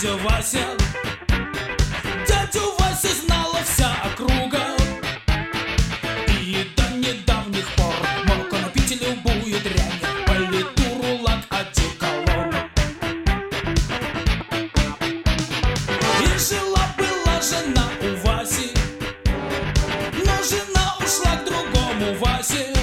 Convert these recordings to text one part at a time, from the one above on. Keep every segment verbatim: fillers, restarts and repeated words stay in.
дядя Вася. Дядю Васю знала вся округа, и до недавних пор мог он пить любую дрянь, политуру, лак, одеколон. И жила-была жена у Васи, но жена ушла к другому Васе.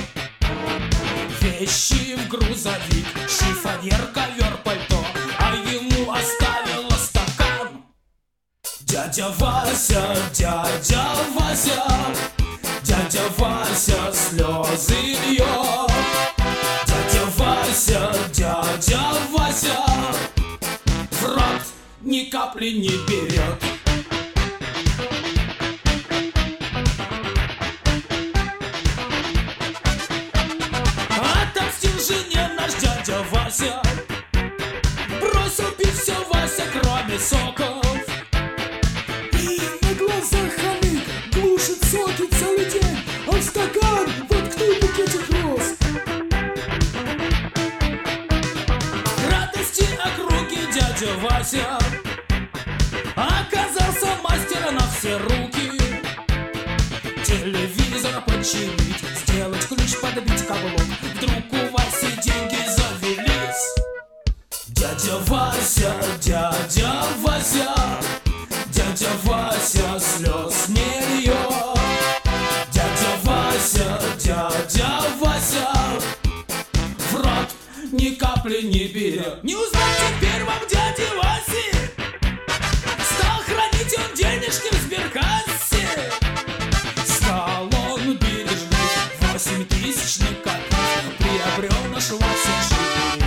Вещи в грузовик, шифонер, ковер, пальто, а ему оставила стакан. Дядя Вася, дядя Вася, дядя Вася слезы льет. Дядя Вася, дядя Вася в рот ни капли не берет. Отомстил жене наш дядя Вася, бросил пить все Вася, кроме соков. И на глазах хомяк глушит соки целый день, а в стакан воткнул букетик роз. К радости округи дядя Вася оказался мастера на все руки. Телевизор починить, сделать ключ, подбить каблук. Вдруг у Васи деньги завелись. Дядя Вася, дядя Вася, дядя Вася слез не льет. Дядя Вася, дядя Вася в рот ни капли не берет. Не узнать теперь вам дяди Васи, стал хранить он денежки в сберкассе. Стал он бережный, восемь тысяч накопить, приобрел наш Вася живый.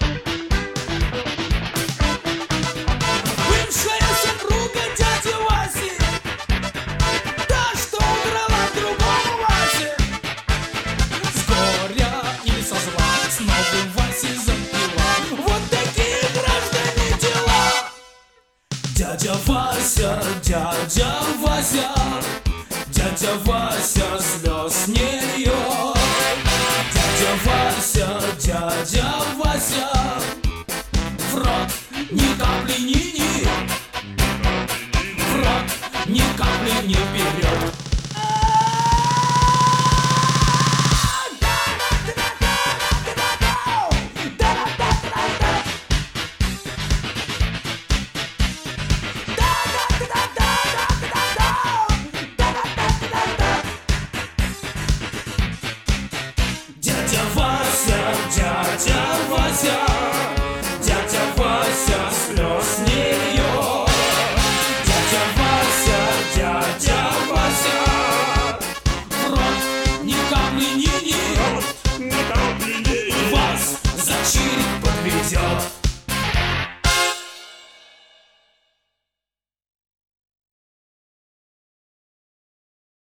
Бывшая супруга дяди Васи, та, что удрала к другому Васе, с горя или со зла с новым Васей запила. Вот такие, граждане, дела. Дядя Вася, дядя Вася, дядя Вася слез не льет. Дядя Вася, дядя Вася в рот ни капли не